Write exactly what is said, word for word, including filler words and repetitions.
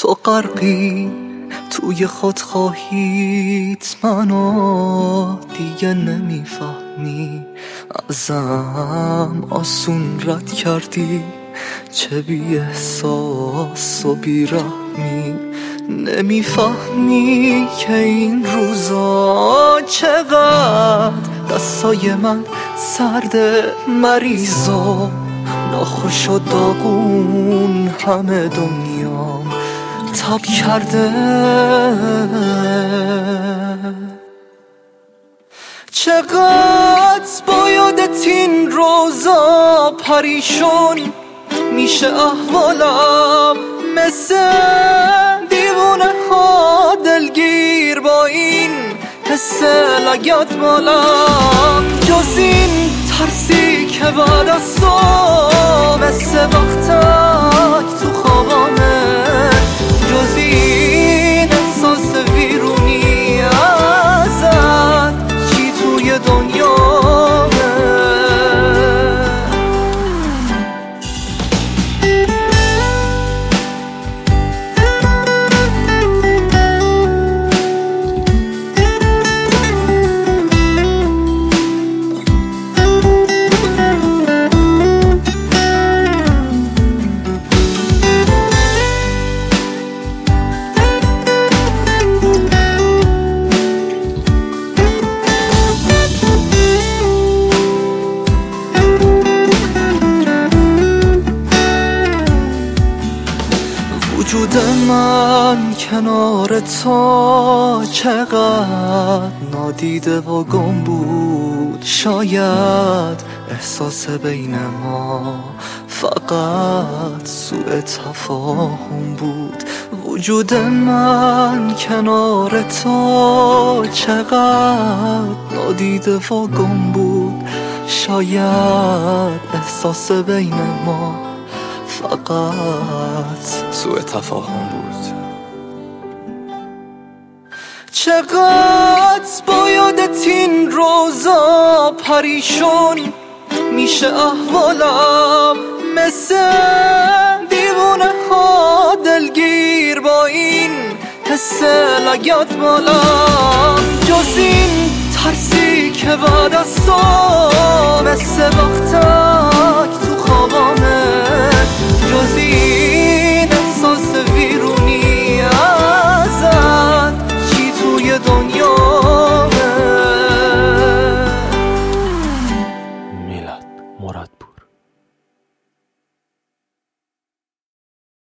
تو غرقی توی خودخواهیت، منو دیگه نمیفهمی. ازم آسون رد کردی، چه بی احساس و بی رحمی. نمیفهمی که این روزا چقدر دستای من سرده، مریضا ناخوش و داغون، همه دنیام تب کرده. چقدر با یادت این روزا پریشون میشه احوالم، مثل دیوونه ها دلگیر با این حس لگت مالم. جز این ترسی که بعد از تو مثل وقتک تو خوابامه، جز این احساس ویرونی ازت چی توی دنیامه. وجود من کنار تو چقدر نادیده و گم بود، شاید احساس بین ما فقط سوء تفاهم بود. وجود من کنار تو چقدر نادیده و گم بود، شاید احساس بین ما فقط سوء تفاهم بود. چقدر با یادت این روزا پریشون میشه احوالم، مثل دیوونه ها دلگیر با این حس لگت مالم. جز این ترسی که بعد از تو مثل وقتک